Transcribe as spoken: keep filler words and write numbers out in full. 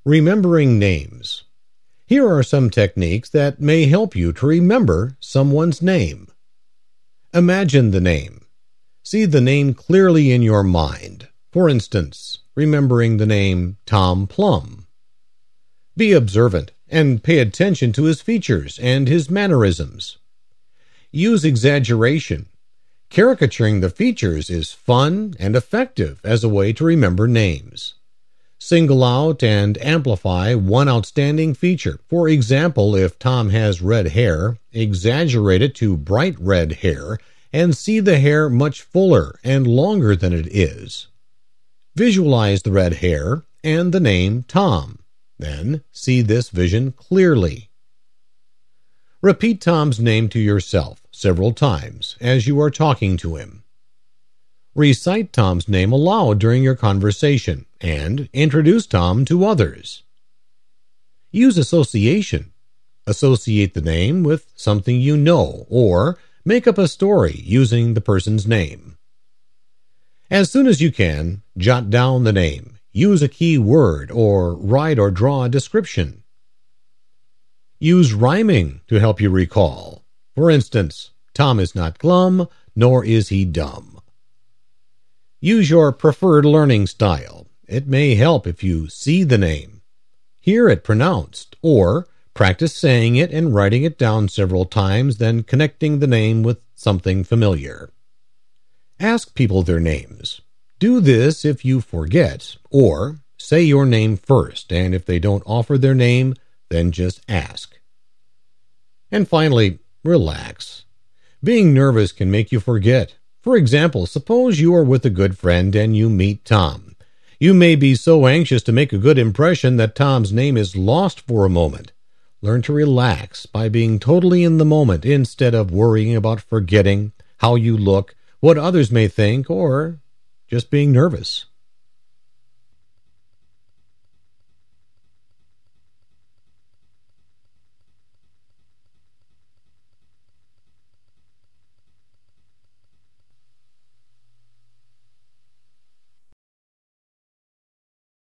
Remembering names. Here are some techniques that may help you to remember someone's name. Imagine the name. See the name clearly in your mind. For instance, remembering the name Tom Plum. Be observant and pay attention to his features and his mannerisms. Use exaggeration. Caricaturing the features is fun and effective as a way to remember names. Single out and amplify one outstanding feature. For example, if Tom has red hair, exaggerate it to bright red hair and see the hair much fuller and longer than it is. Visualize the red hair and the name Tom. Then see this vision clearly. Repeat Tom's name to yourself several times as you are talking to him. Recite Tom's name aloud during your conversation and introduce Tom to others. Use association. Associate the name with something you know or make up a story using the person's name. As soon as you can, jot down the name. Use a key word or write or draw a description. Use rhyming to help you recall. For instance, Tom is not glum, nor is he dumb. Use your preferred learning style. It may help if you see the name, hear it pronounced, or practice saying it and writing it down several times, then connecting the name with something familiar. Ask people their names. Do this if you forget, or say your name first, and if they don't offer their name, then just ask. And finally, relax. Being nervous can make you forget. For example, suppose you are with a good friend and you meet Tom. You may be so anxious to make a good impression that Tom's name is lost for a moment. Learn to relax by being totally in the moment instead of worrying about forgetting how you look, what others may think, or just being nervous.